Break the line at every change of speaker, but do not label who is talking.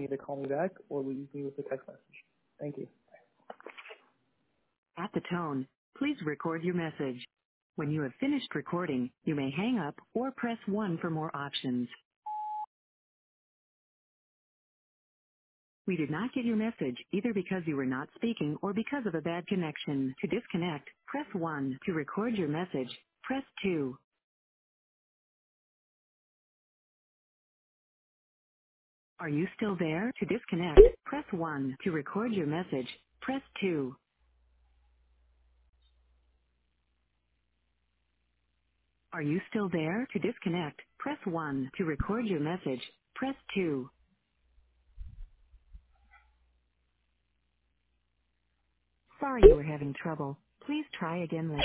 either call me back or leave me with a text message. Thank you.
At the tone, please record your message. When you have finished recording, you may hang up or press 1 for more options. We did not get your message either because you were not speaking or because of a bad connection. To disconnect, press 1. To record your message, press 2. Are you still there? To disconnect, press 1. To record your message, press 2. Are you still there? To disconnect, press 1. To record your message, press 2. Sorry you were having trouble. Please try again later.